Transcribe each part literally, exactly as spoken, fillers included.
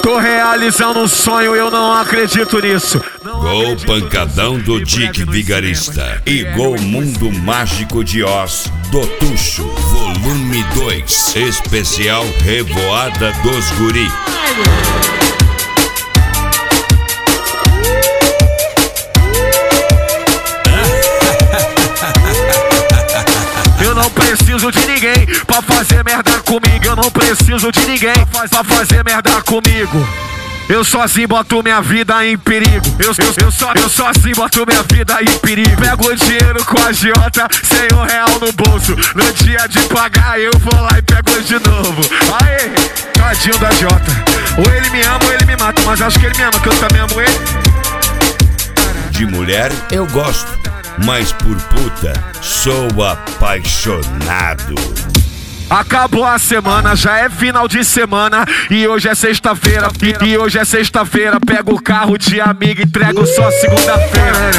Tô realizando um sonho, eu não acredito nisso. Gol pancadão do Dick Vigarista e Gol Mundo Mágico de Oz do Tuxo, volume dois, especial Revoada dos Guri. Eu não preciso de ninguém pra fazer merda comigo. Eu não preciso de ninguém pra fazer merda comigo. Eu sozinho boto minha vida em perigo. Eu, eu, eu, só, eu sozinho boto minha vida em perigo. Pego o dinheiro com a agiota, sem um real no bolso. No dia de pagar eu vou lá e pego de novo. Aê, tadinho da agiota. Ou ele me ama ou ele me mata, mas acho que ele me ama, que eu também amo ele. De mulher eu gosto, mas por puta sou apaixonado. Acabou a semana, já é final de semana e hoje é sexta-feira. E, e hoje é sexta-feira, pego o carro de amigo e entrego só segunda-feira.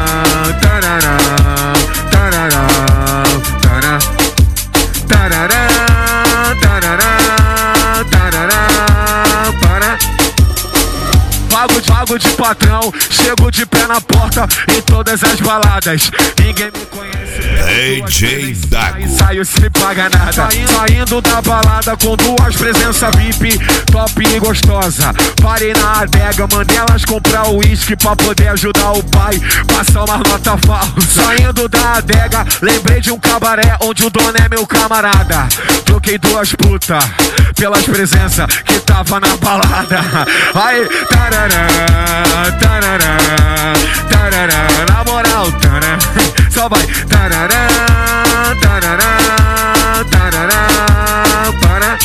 Pago de, pago de patrão, chego de pé na porta em todas as baladas. Ninguém me conhece. D J Dago. Saio sem pagar nada. Saindo, saindo da balada com duas presenças V I P, top e gostosa. Parei na adega, mandei elas comprar o uísque pra poder ajudar o pai, passar uma nota falsa. Saindo da adega, lembrei de um cabaré onde o dono é meu camarada. Troquei duas putas pelas presenças que tava na balada. Aí, tarará, tarará, tarará, na moral, tarará, só vai, tarará, tarará, tarará, para.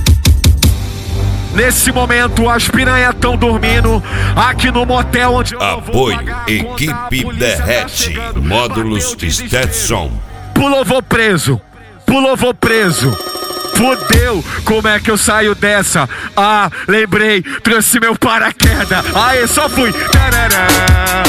Nesse momento as piranhas tão dormindo aqui no motel onde eu não vou Apoio pagar. Equipe Derrete, módulos Stetson. Pulou, vou preso, pulou, vou preso. Fudeu, como é que eu saio dessa? Ah, lembrei, trouxe meu paraquedas. Aê, só fui. Tarará,